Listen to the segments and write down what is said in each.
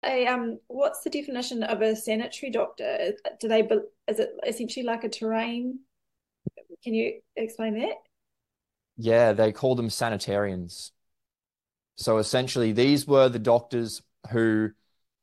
What's the definition of a sanitary doctor? Is it essentially like a terrain? Can you explain that? Yeah, they call them sanitarians. So essentially, these were the doctors who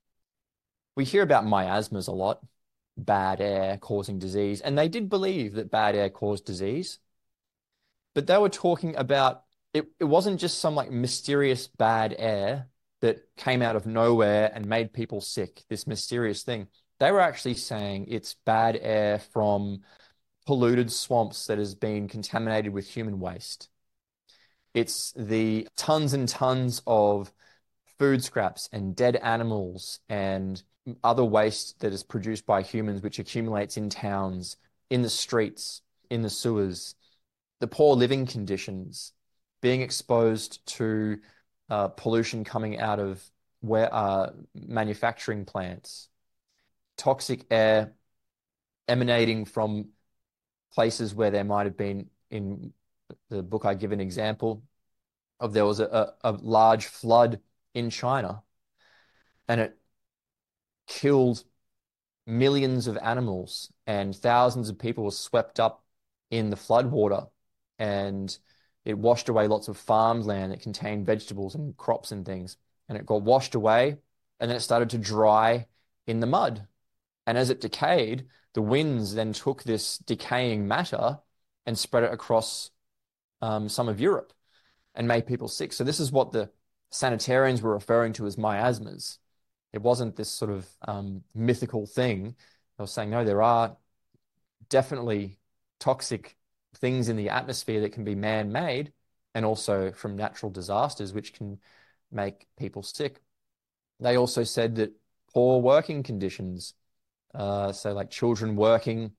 we hear about miasmas a lot, bad air causing disease, and they did believe that bad air caused disease, but they were talking about it wasn't just some like mysterious bad air that came out of nowhere and made people sick, this mysterious thing. They were actually saying it's bad air from polluted swamps that has been contaminated with human waste. It's the tons and tons of food scraps and dead animals and other waste that is produced by humans, which accumulates in towns, in the streets, in the sewers, the poor living conditions, being exposed to pollution coming out of where manufacturing plants, toxic air emanating from places where there might have been, in the book I give an example of, there was a large flood in China and it killed millions of animals and thousands of people were swept up in the flood water and it washed away lots of farmland that contained vegetables and crops and things. And it got washed away and then it started to dry in the mud. And as it decayed, the winds then took this decaying matter and spread it across some of Europe and made people sick. So this is what the sanitarians were referring to as miasmas. It wasn't this sort of mythical thing. They were saying, no, there are definitely toxic things in the atmosphere that can be man-made and also from natural disasters, which can make people sick. They also said that poor working conditions, so like children working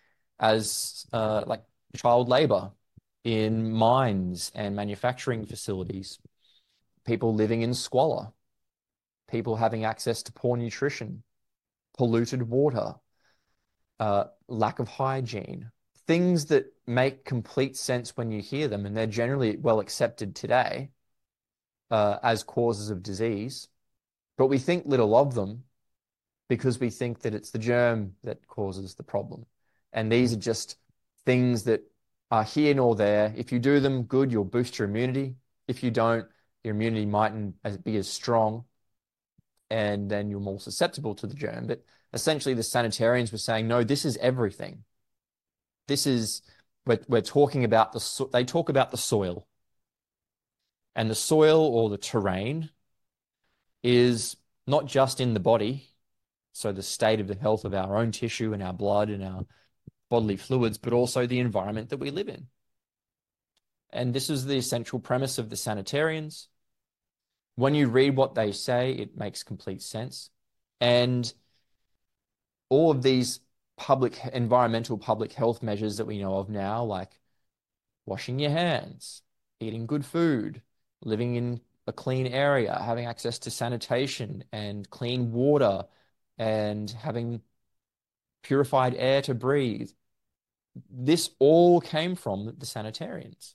as like child labor in mines and manufacturing facilities, people living in squalor, people having access to poor nutrition, polluted water, lack of hygiene, things that make complete sense when you hear them, and they're generally well accepted today as causes of disease. But we think little of them because we think that it's the germ that causes the problem. And these are just things that are here nor there. If you do them good, you'll boost your immunity. If you don't, your immunity mightn't be as strong, and then you're more susceptible to the germ. But essentially, the sanitarians were saying, no, this is everything. This is, we're talking about they talk about the soil. And the soil or the terrain is not just in the body, so the state of the health of our own tissue and our blood and our bodily fluids, but also the environment that we live in. And this is the essential premise of the sanitarians. When you read what they say, it makes complete sense. And all of these environmental public health measures that we know of now, like washing your hands, eating good food, living in a clean area, having access to sanitation and clean water, and having purified air to breathe. This all came from the sanitarians.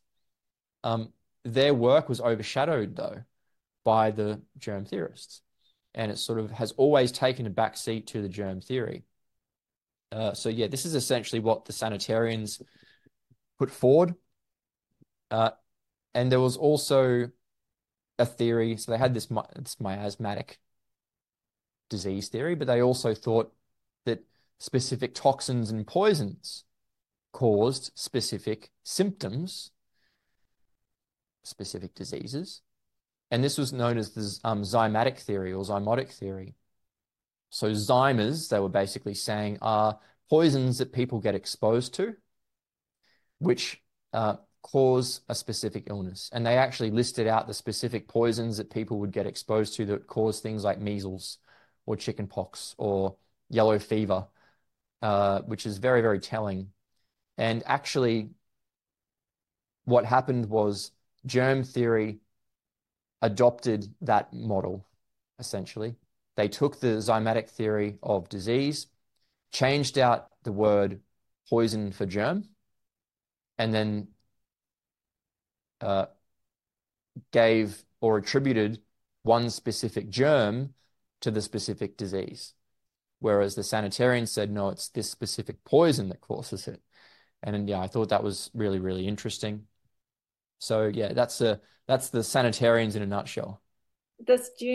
Their work was overshadowed, though, by the germ theorists, and it sort of has always taken a back seat to the germ theory. So yeah, this is essentially what the sanitarians put forward. Uh, and there was also a theory. So they had this miasmatic disease theory, but they also thought that specific toxins and poisons caused specific symptoms, specific diseases. And this was known as the zymatic theory or zymotic theory. So zymers, they were basically saying, are poisons that people get exposed to, which cause a specific illness. And they actually listed out the specific poisons that people would get exposed to that cause things like measles or chickenpox or yellow fever, which is very, very telling. And actually, what happened was germ theory adopted that model, essentially. They took the zymatic theory of disease, changed out the word poison for germ, and then gave or attributed one specific germ to the specific disease. Whereas the sanitarians said, no, it's this specific poison that causes it. And yeah, I thought that was really, really interesting. So yeah, that's the sanitarians in a nutshell. This